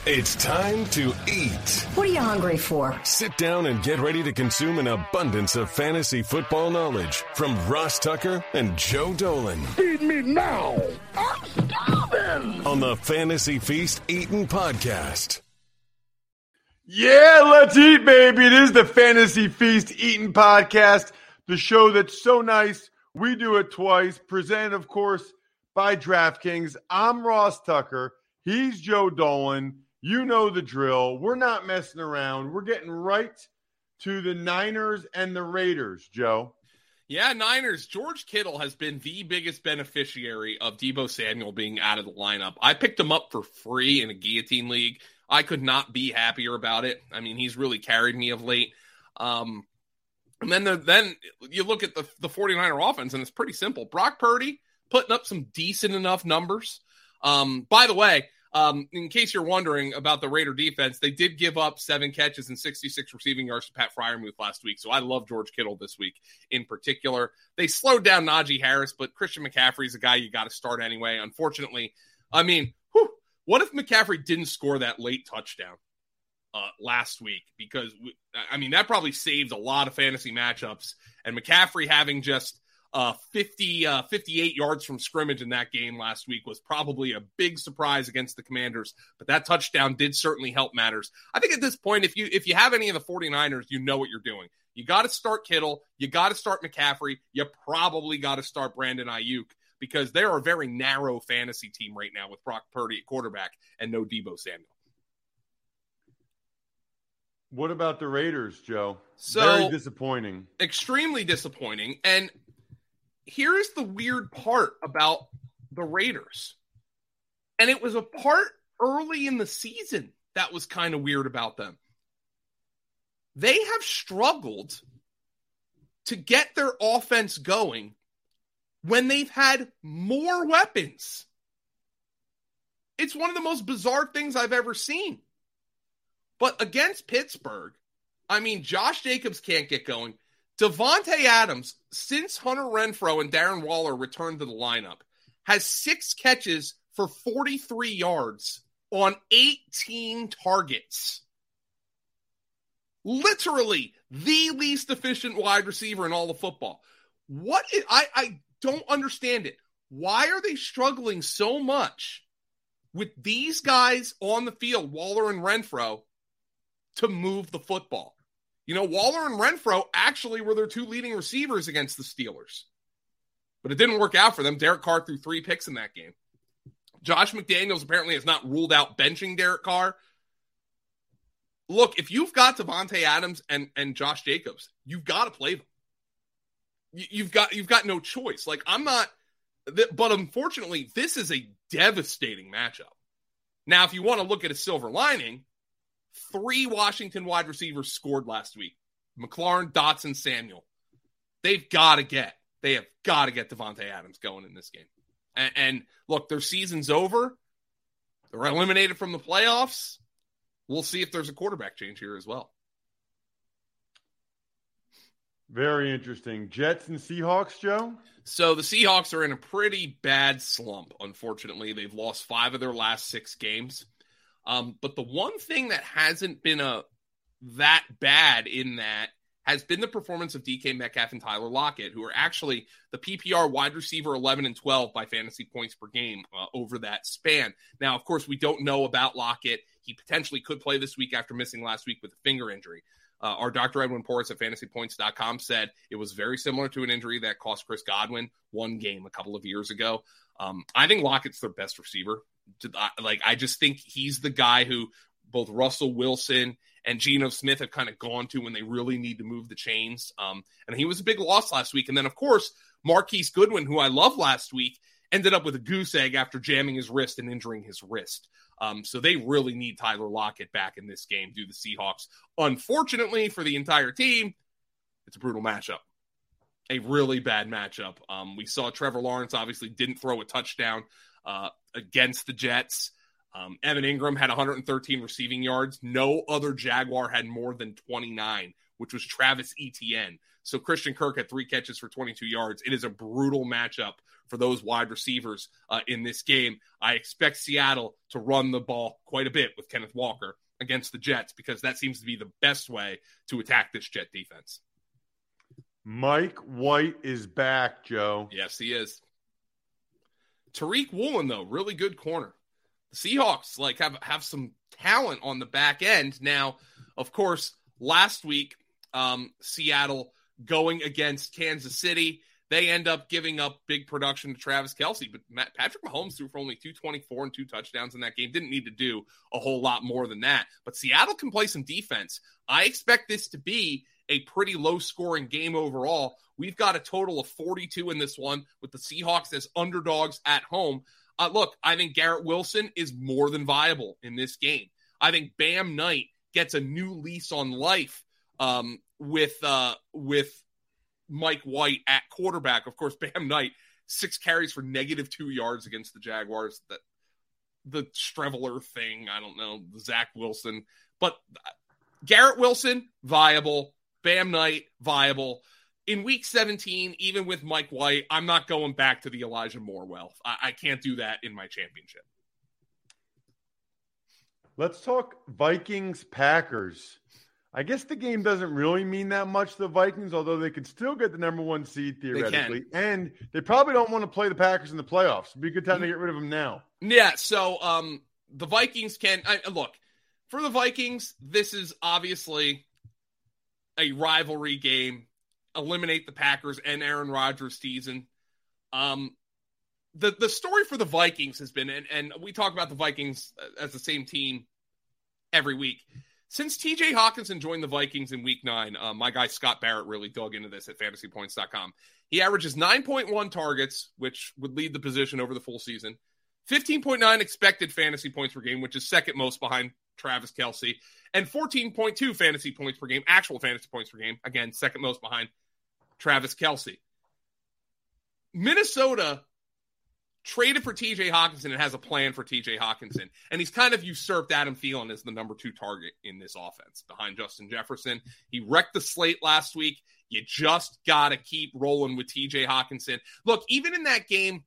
It's time to eat. What are you hungry for? Sit down and get ready to consume an abundance of fantasy football knowledge from Ross Tucker and Joe Dolan. Feed me now. I'm starving. On the Fantasy Feast Eatin' Podcast. Yeah, let's eat, baby. It is the Fantasy Feast Eatin' Podcast, the show that's so nice. We do it twice. Presented, of course, by DraftKings. I'm Ross Tucker. He's Joe Dolan. You know the drill. We're not messing around. We're getting right to the Niners and the Raiders, Joe. Yeah, Niners. George Kittle has been the biggest beneficiary of Deebo Samuel being out of the lineup. I picked him up for free in a guillotine league. I could not be happier about it. I mean, he's really carried me of late. And then you look at the 49er offense, and it's pretty simple. Brock Purdy putting up some decent enough numbers. By the way, in case you're wondering about the Raider defense, they did give up 7 catches and 66 receiving yards to Pat Freiermuth last week. So I love George Kittle this week in particular. They slowed down Najee Harris, but Christian McCaffrey is a guy you got to start anyway. Unfortunately, I mean, what if McCaffrey didn't score that late touchdown last week? Because, that probably saved a lot of fantasy matchups. And McCaffrey having just 58 yards from scrimmage in that game last week was probably a big surprise against the Commanders. But that touchdown did certainly help matters. I think at this point, if you have any of the 49ers, you know what you're doing. You got to start Kittle. You got to start McCaffrey. You probably got to start Brandon Ayuk, because they're a very narrow fantasy team right now with Brock Purdy at quarterback and no Deebo Samuel. What about the Raiders, Joe? So, very disappointing. Extremely disappointing. And here's the weird part about the Raiders. And it was a part early in the season that was kind of weird about them. They have struggled to get their offense going when they've had more weapons. It's one of the most bizarre things I've ever seen. But against Pittsburgh, Josh Jacobs can't get going. Devontae Adams, since Hunter Renfrow and Darren Waller returned to the lineup, has 6 catches for 43 yards on 18 targets. Literally the least efficient wide receiver in all of football. I don't understand it. Why are they struggling so much with these guys on the field, Waller and Renfrow, to move the football? Waller and Renfrow actually were their 2 leading receivers against the Steelers. But it didn't work out for them. Derek Carr threw 3 picks in that game. Josh McDaniels apparently has not ruled out benching Derek Carr. Look, if you've got Devontae Adams and Josh Jacobs, you've got to play them. You've got no choice. But unfortunately, this is a devastating matchup. Now, if you want to look at a silver lining, 3 Washington wide receivers scored last week. McLaurin, Dotson, Samuel. They have got to get Devontae Adams going in this game. And look, their season's over. They're eliminated from the playoffs. We'll see if there's a quarterback change here as well. Very interesting. Jets and Seahawks, Joe? So the Seahawks are in a pretty bad slump, unfortunately. They've lost 5 of their last 6 games. But the one thing that hasn't been that bad in that has been the performance of DK Metcalf and Tyler Lockett, who are actually the PPR wide receiver 11 and 12 by fantasy points per game over that span. Now, of course, we don't know about Lockett. He potentially could play this week after missing last week with a finger injury. Our Dr. Edwin Porras at fantasypoints.com said it was very similar to an injury that cost Chris Godwin 1 game a couple of years ago. I think Lockett's their best receiver. I just think he's the guy who both Russell Wilson and Geno Smith have kind of gone to when they really need to move the chains. And he was a big loss last week. And then, of course, Marquise Goodwin, who I loved last week, ended up with a goose egg after jamming his wrist and injuring his wrist. So they really need Tyler Lockett back in this game due to the Seahawks. Unfortunately for the entire team, it's a brutal matchup. A really bad matchup. We saw Trevor Lawrence obviously didn't throw a touchdown against the Jets. Evan Ingram had 113 receiving yards. No other Jaguar had more than 29, which was Travis Etienne. So Christian Kirk had 3 catches for 22 yards. It is a brutal matchup for those wide receivers in this game. I expect Seattle to run the ball quite a bit with Kenneth Walker against the Jets because that seems to be the best way to attack this Jet defense. Mike White is back, Joe. Yes, he is. Tariq Woolen, though, really good corner. The Seahawks have some talent on the back end. Now, of course, last week, Seattle going against Kansas City, they end up giving up big production to Travis Kelce. But Patrick Mahomes threw for only 224 and 2 touchdowns in that game. Didn't need to do a whole lot more than that. But Seattle can play some defense. I expect this to be a pretty low-scoring game overall. We've got a total of 42 in this one with the Seahawks as underdogs at home. Look, I think Garrett Wilson is more than viable in this game. I think Bam Knight gets a new lease on life with Mike White at quarterback. Of course, Bam Knight, 6 carries for -2 yards against the Jaguars. The Streveler thing, I don't know, Zach Wilson. But Garrett Wilson, viable. Bam Knight, viable. In week 17, even with Mike White, I'm not going back to the Elijah Moore well. I can't do that in my championship. Let's talk Vikings-Packers. I guess the game doesn't really mean that much to the Vikings, although they could still get the number 1 seed theoretically. And they probably don't want to play the Packers in the playoffs. It'd be a good time to get rid of them now. Yeah, so the Vikings can look, for the Vikings, this is obviously a rivalry game. Eliminate the Packers and Aaron Rodgers season. The story for the Vikings has been, and we talk about the Vikings as the same team every week. Since TJ Hawkinson joined the Vikings in week 9, my guy Scott Barrett really dug into this at fantasypoints.com. He averages 9.1 targets, which would lead the position over the full season. 15.9 expected fantasy points per game, which is second most behind Travis Kelce. And 14.2 fantasy points per game, actual fantasy points per game. Again, second most behind Travis Kelce. Minnesota traded for TJ Hawkinson and has a plan for TJ Hawkinson. And he's kind of usurped Adam Thielen as the number 2 target in this offense behind Justin Jefferson. He wrecked the slate last week. You just got to keep rolling with TJ Hawkinson. Look, even in that game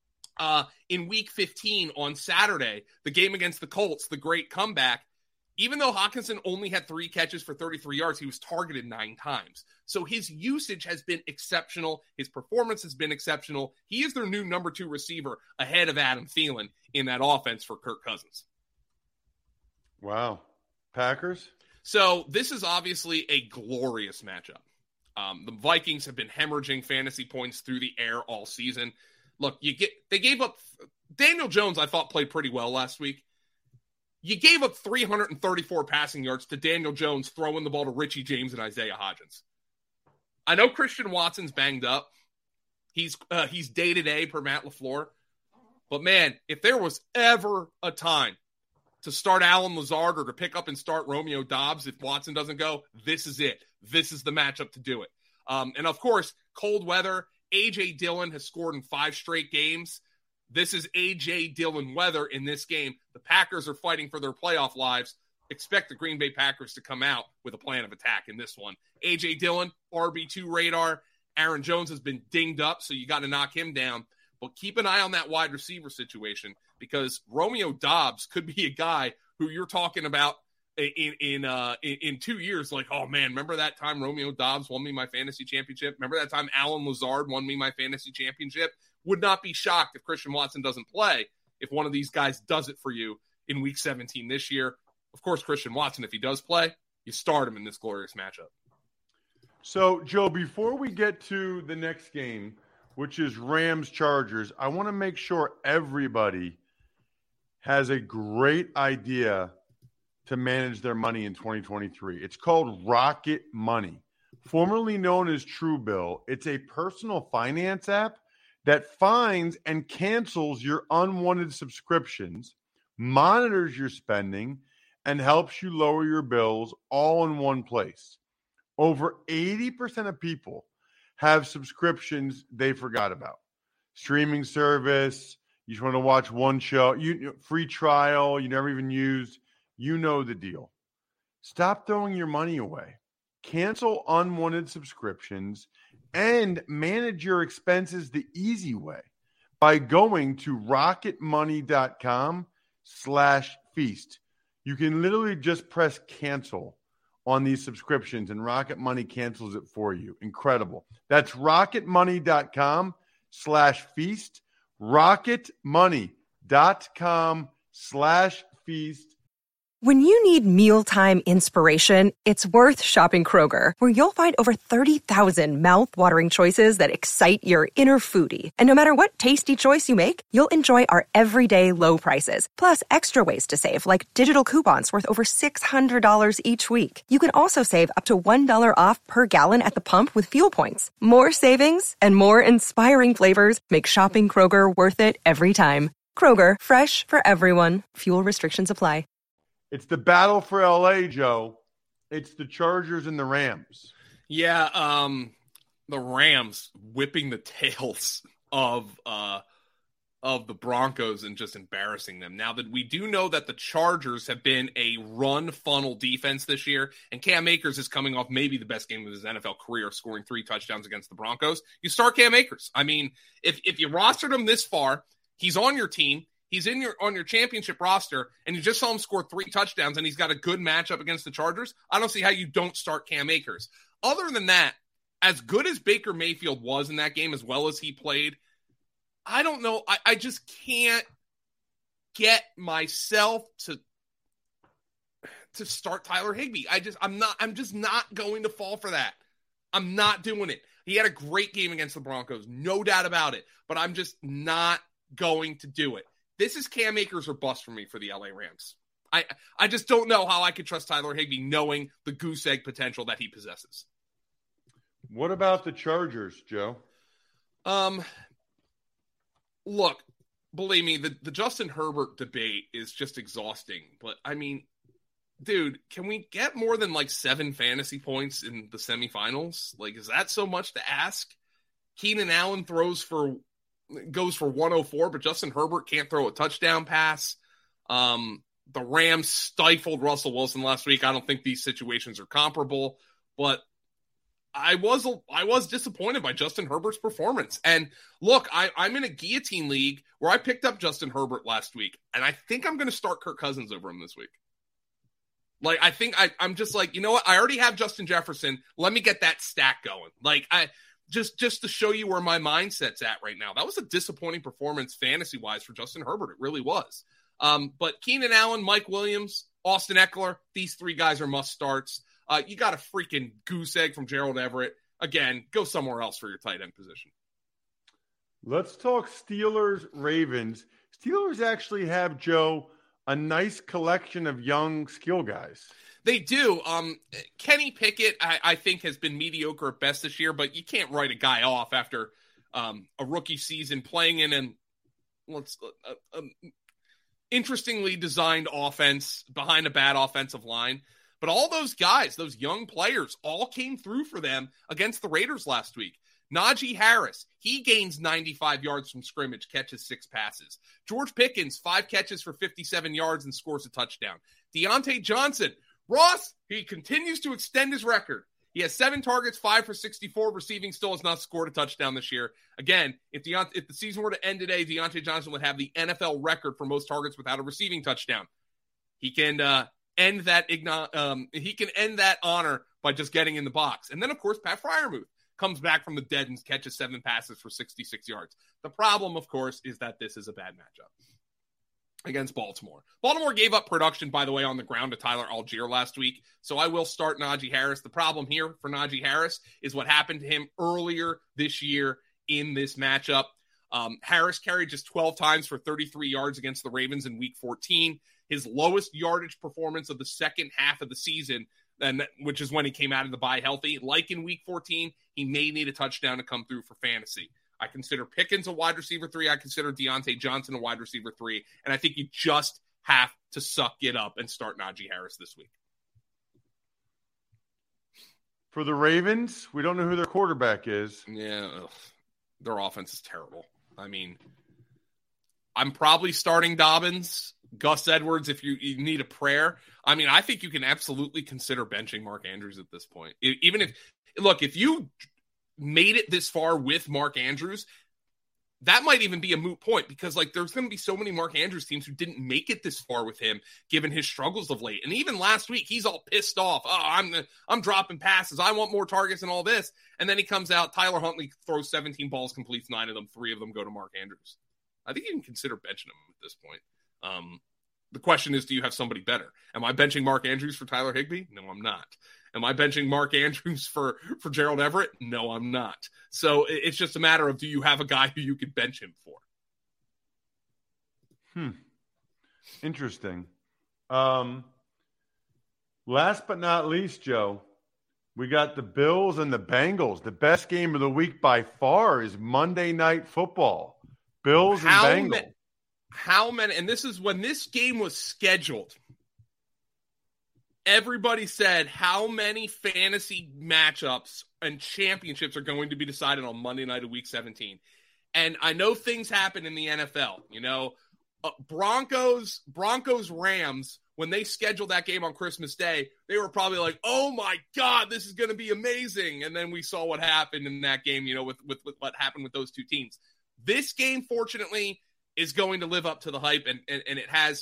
in week 15 on Saturday, the game against the Colts, the great comeback, even though Hawkinson only had 3 catches for 33 yards, he was targeted 9 times. So his usage has been exceptional. His performance has been exceptional. He is their new number 2 receiver ahead of Adam Thielen in that offense for Kirk Cousins. Wow. Packers? So this is obviously a glorious matchup. The Vikings have been hemorrhaging fantasy points through the air all season. Look, they gave up Daniel Jones, I thought, played pretty well last week. You gave up 334 passing yards to Daniel Jones throwing the ball to Richie James and Isaiah Hodgins. I know Christian Watson's banged up. He's day-to-day per Matt LaFleur. But, man, if there was ever a time to start Allen Lazard or to pick up and start Romeo Doubs if Watson doesn't go, this is it. This is the matchup to do it. And, of course, cold weather. A.J. Dillon has scored in 5 straight games. This is A.J. Dillon weather in this game. The Packers are fighting for their playoff lives. Expect the Green Bay Packers to come out with a plan of attack in this one. A.J. Dillon, RB2 radar. Aaron Jones has been dinged up, so you got to knock him down. But keep an eye on that wide receiver situation because Romeo Doubs could be a guy who you're talking about in 2 years. Like, oh, man, remember that time Romeo Doubs won me my fantasy championship? Remember that time Allen Lazard won me my fantasy championship? Would not be shocked if Christian Watson doesn't play if one of these guys does it for you in week 17 this year. Of course, Christian Watson, if he does play, you start him in this glorious matchup. So, Joe, before we get to the next game, which is Rams-Chargers, I want to make sure everybody has a great idea to manage their money in 2023. It's called Rocket Money, formerly known as Truebill. It's a personal finance app that finds and cancels your unwanted subscriptions, monitors your spending, and helps you lower your bills all in one place. Over 80% of people have subscriptions they forgot about. Streaming service, you just want to watch one show, free trial, you never even used, you know the deal. Stop throwing your money away. Cancel unwanted subscriptions and manage your expenses the easy way. by going to rocketmoney.com/feast. You can literally just press cancel on these subscriptions, and Rocket Money cancels it for you. Incredible. That's rocketmoney.com/feast. rocketmoney.com/feast. When you need mealtime inspiration, it's worth shopping Kroger, where you'll find over 30,000 mouth-watering choices that excite your inner foodie. And no matter what tasty choice you make, you'll enjoy our everyday low prices, plus extra ways to save, like digital coupons worth over $600 each week. You can also save up to $1 off per gallon at the pump with fuel points. More savings and more inspiring flavors make shopping Kroger worth it every time. Kroger, fresh for everyone. Fuel restrictions apply. It's the battle for LA, Joe. It's the Chargers and the Rams. Yeah, the Rams whipping the tails of the Broncos and just embarrassing them. Now that we do know that the Chargers have been a run funnel defense this year, and Cam Akers is coming off maybe the best game of his NFL career, scoring 3 touchdowns against the Broncos. You start Cam Akers. I mean, if you rostered him this far, he's on your team. He's on your championship roster, and you just saw him score 3 touchdowns, and he's got a good matchup against the Chargers. I don't see how you don't start Cam Akers. Other than that, as good as Baker Mayfield was in that game, as well as he played, I don't know. I just can't get myself to start Tyler Higbee. I'm just not going to fall for that. I'm not doing it. He had a great game against the Broncos, no doubt about it, but I'm just not going to do it. This is Cam Akers or bust for me for the LA Rams. I just don't know how I could trust Tyler Higbee knowing the goose egg potential that he possesses. What about the Chargers, Joe? Look, believe me, the Justin Herbert debate is just exhausting. But, I mean, dude, can we get more than 7 fantasy points in the semifinals? Is that so much to ask? Keenan Allen goes for 104, but Justin Herbert can't throw a touchdown pass. The Rams stifled Russell Wilson last week. I don't think these situations are comparable, but I was disappointed by Justin Herbert's performance. And look, I'm in a guillotine league where I picked up Justin Herbert last week, and I think I'm going to start Kirk Cousins over him this week. I think I'm just you know what? I already have Justin Jefferson. Let me get that stack going. Just to show you where my mindset's at right now. That was a disappointing performance fantasy-wise for Justin Herbert. It really was. But Keenan Allen, Mike Williams, Austin Eckler, these 3 guys are must-starts. You got a freaking goose egg from Gerald Everett. Again, go somewhere else for your tight end position. Let's talk Steelers-Ravens. Steelers actually have, Joe, a nice collection of young skill guys. They do. Kenny Pickett, I think, has been mediocre at best this year, but you can't write a guy off after a rookie season playing in an interestingly designed offense behind a bad offensive line. But all those guys, those young players, all came through for them against the Raiders last week. Najee Harris, he gains 95 yards from scrimmage, catches 6 passes. George Pickens, 5 catches for 57 yards and scores a touchdown. Deontay Johnson, Ross, he continues to extend his record. He has 7 targets, 5 for 64 receiving, still has not scored a touchdown this year. Again, if the season were to end today, Deontay Johnson would have the NFL record for most targets without a receiving touchdown. He can end that honor by just getting in the box. And then, of course, Pat Freiermuth comes back from the dead and catches 7 passes for 66 yards. The problem, of course, is that this is a bad matchup against Baltimore. Baltimore gave up production, by the way, on the ground to Tyler Algier last week, so I will start Najee Harris. The problem here for Najee Harris is what happened to him earlier this year in this matchup. Harris carried just 12 times for 33 yards against the Ravens in Week 14. His lowest yardage performance of the second half of the season, which is when he came out of the bye healthy. Like in Week 14, he may need a touchdown to come through for fantasy. I consider Pickens a wide receiver 3. I consider Deontay Johnson a wide receiver 3. And I think you just have to suck it up and start Najee Harris this week. For the Ravens, we don't know who their quarterback is. Yeah, their offense is terrible. I mean, I'm probably starting Dobbins. Gus Edwards, if you need a prayer. I mean, I think you can absolutely consider benching Mark Andrews at this point. Even if you made it this far with Mark Andrews, that might even be a moot point because like there's going to be so many Mark Andrews teams who didn't make it this far with him given his struggles of late. And even last week, he's all pissed off. Oh, I'm dropping passes. I want more targets and all this. And then he comes out, Tyler Huntley throws 17 balls, completes 9 of them. 3 of them go to Mark Andrews. I think you can consider benching him at this point. The question is, do you have somebody better? Am I benching Mark Andrews for Tyler Higbee? No, I'm not. Am I benching Mark Andrews for Gerald Everett? No, I'm not. So it's just a matter of, do you have a guy who you could bench him for? Interesting. Last but not least, Joe, we got the Bills and the Bengals. The best game of the week by far is Monday Night Football. Bills and Bengals. How many? And this is when this game was scheduled. Everybody said how many fantasy matchups and championships are going to be decided on Monday night of Week 17. And I know things happen in the NFL. You know, Broncos, Rams, when they scheduled that game on Christmas Day, they were probably like, oh my God, this is going to be amazing. And then we saw what happened in that game, you know, with what happened with those two teams. This game, fortunately, is going to live up to the hype, and it has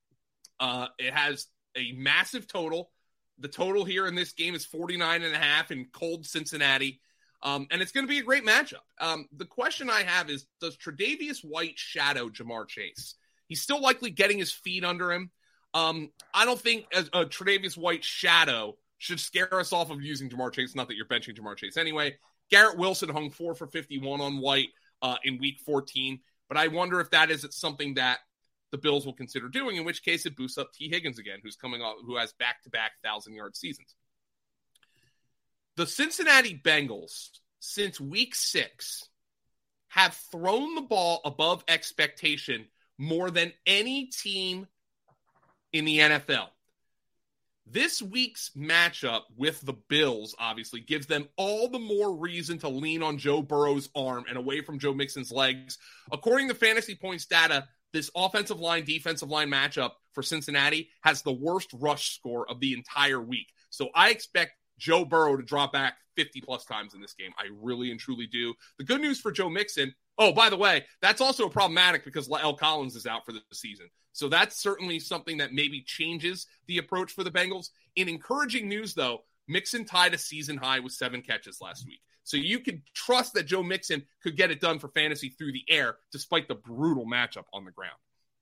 a massive total. The total here in this game is 49.5 in cold Cincinnati. And it's going to be a great matchup. The question I have is, does Tre'Davious White shadow Ja'Marr Chase? He's still likely getting his feet under him. I don't think a Tre'Davious White shadow should scare us off of using Ja'Marr Chase. Not that you're benching Ja'Marr Chase anyway. Garrett Wilson hung 4 for 51 on White in Week 14. But I wonder if that is something that the Bills will consider doing, in which case it boosts up T. Higgins again, who has back-to-back 1,000-yard seasons. The Cincinnati Bengals, since Week 6, have thrown the ball above expectation more than any team in the NFL. This week's matchup with the Bills, obviously, gives them all the more reason to lean on Joe Burrow's arm and away from Joe Mixon's legs. According to Fantasy Points data, this offensive line, defensive line matchup for Cincinnati has the worst rush score of the entire week. So I expect Joe Burrow to drop back 50-plus times in this game. I really and truly do. The good news for Joe Mixon, oh, by the way, that's also problematic because La'el Collins is out for the season. So that's certainly something that maybe changes the approach for the Bengals. In encouraging news, though, Mixon tied a season high with 7 catches last week. So you can trust that Joe Mixon could get it done for fantasy through the air, despite the brutal matchup on the ground.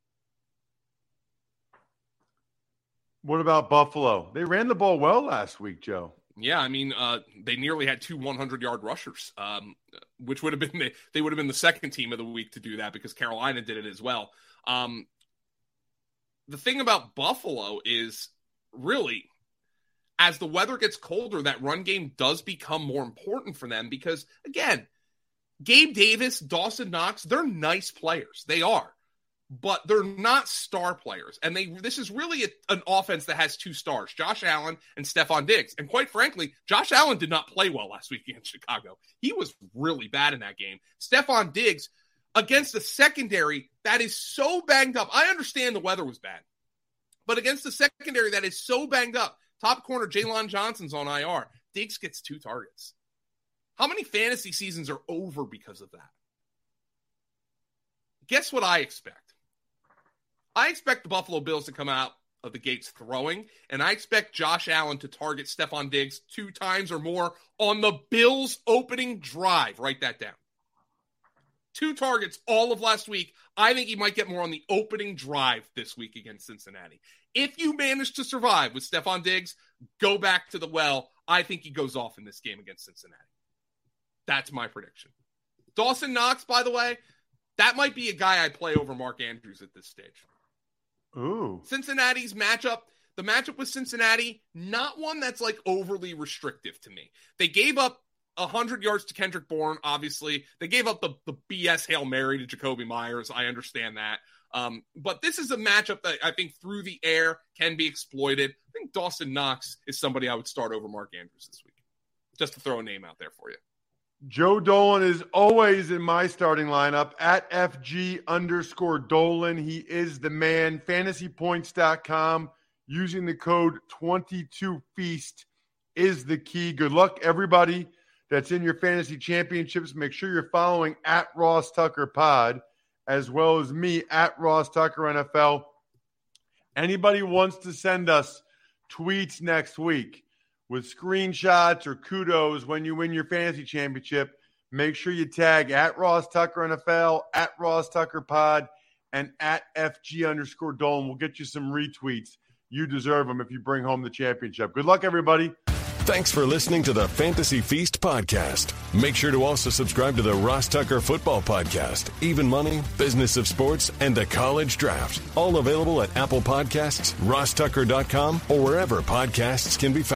What about Buffalo? They ran the ball well last week, Joe. Yeah, I mean, they nearly had 2 100-yard rushers, which would have been they would have been the second team of the week to do that because Carolina did it as well. The thing about Buffalo is really, as the weather gets colder, that run game does become more important for them because, again, Gabe Davis, Dawson Knox, they're nice players. They are. But they're not star players. And this is really an offense that has 2 stars, Josh Allen and Stephon Diggs. And quite frankly, Josh Allen did not play well last week against Chicago. He was really bad in that game. Stephon Diggs, against a secondary that is so banged up. I understand the weather was bad. But against the secondary that is so banged up, top corner Jalen Johnson's on IR. Diggs gets 2 targets. How many fantasy seasons are over because of that? Guess what I expect? I expect the Buffalo Bills to come out of the gates throwing, and I expect Josh Allen to target Stephon Diggs 2 times or more on the Bills' opening drive. Write that down. 2 targets all of last week. I think he might get more on the opening drive this week against Cincinnati. If you manage to survive with Stephon Diggs, go back to the well. I think he goes off in this game against Cincinnati. That's my prediction. Dawson Knox, by the way, that might be a guy I'd play over Mark Andrews at this stage. Ooh. Cincinnati's matchup, the matchup with Cincinnati, not one that's like overly restrictive to me. They gave up 100 yards to Kendrick Bourne, obviously. They gave up the BS Hail Mary to Jacoby Myers. I understand that. But this is a matchup that I think through the air can be exploited. I think Dawson Knox is somebody I would start over Mark Andrews this week. Just to throw a name out there for you. Joe Dolan is always in my starting lineup at FG_Dolan. He is the man. FantasyPoints.com. Using the code 22Feast is the key. Good luck, everybody that's in your fantasy championships. Make sure you're following at Ross Tucker Pod, as well as me at Ross Tucker NFL. Anybody wants to send us tweets next week with screenshots or kudos when you win your fantasy championship, make sure you tag at Ross Tucker NFL, at Ross Tucker Pod, and at FG_Dolan. We'll get you some retweets. You deserve them if you bring home the championship. Good luck, everybody. Thanks for listening to the Fantasy Feast podcast. Make sure to also subscribe to the Ross Tucker Football Podcast, Even Money, Business of Sports, and the College Draft. All available at Apple Podcasts, rosstucker.com, or wherever podcasts can be found.